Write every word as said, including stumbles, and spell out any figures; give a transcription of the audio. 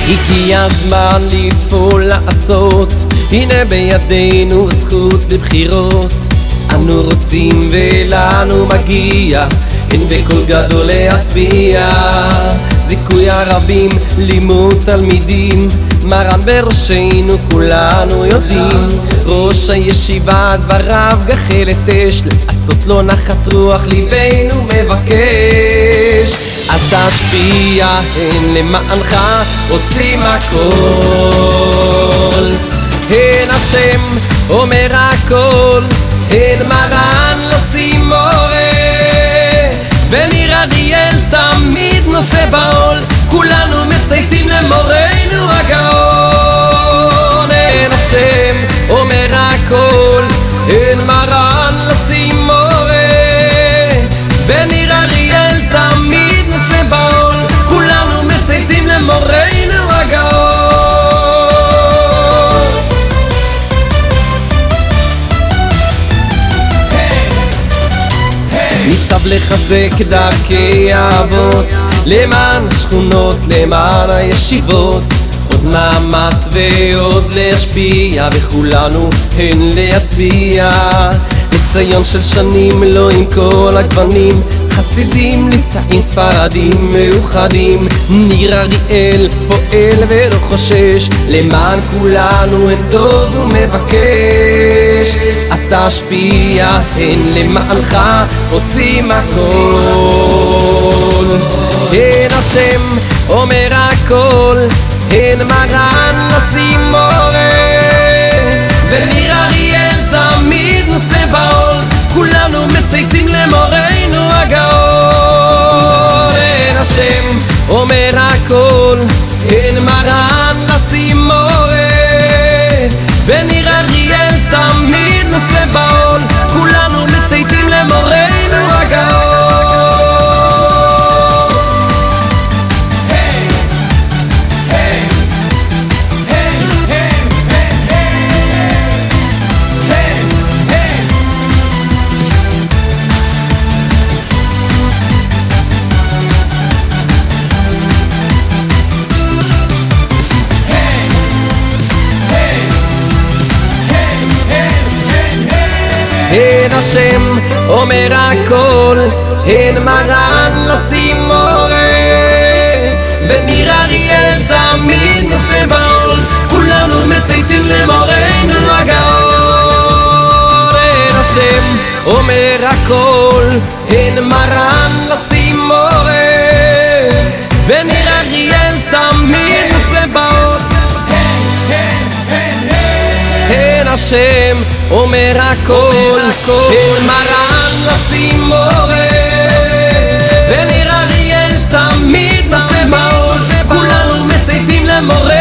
הגיע הזמן לפעול לעשות, הנה בידינו זכות לבחירות. אנו רוצים ולנו מגיע, אין בקול גדול להצביע. זיכוי הרבים, לימוד תלמידים, מרן בראשנו כולנו יודעים. ראש הישיבה דבריו גחלת אש, לעשות לו נחת רוח ליבנו מבקש. אז תשפיע, הן למענך עושים הכל. הן השם אומר הכל, הן מרן לשים מורה, וניר אריאל תמיד נושא בעול, כולנו מצייתים למורנו הגאון. הן השם אומר הכל, הן מרן לשים מורה, וניר אריאל תמיד נושא בעול, כולנו מצייתים למורנו הגאון. ניצב לחזק דרכי האבות, למען השכונות, למען הישיבות. עוד מאמץ ועוד להשפיע, וכולנו הן להצביע. ניסיון של שנים לא עם כל הגוונים, חסידים, ליטאים, ספרדים מאוחדים. ניר אריאל פועל ולא חושש, למען כולנו אין טוב ומבקש. אז תשפיע, הן למענך עושים הכל. הן השם אומר הכל, הן מרן לשים מורה, וניר אריאל תמיד נושא בעול, כולנו מצייתים למורנו הגאון. הן השם אומר הכל, הן מרן לשים מורה, וניר אריאל תמיד נושא בעול, כולנו מצייתים למורנו הגאון. הן השם אומר הכל, הן מרן לשים מורה, וניר אריאל תמיד נושא בעול, כולנו מצייתים למורנו הגאון. הן השם אומר הכל, הן מרן לשים מורה, וניר אריאל תמיד נושא בעול. הן השם אומר הכל, הן מרן לשים מורה, וניר אריאל תמיד נושא בעול, כולנו מצייתים למורה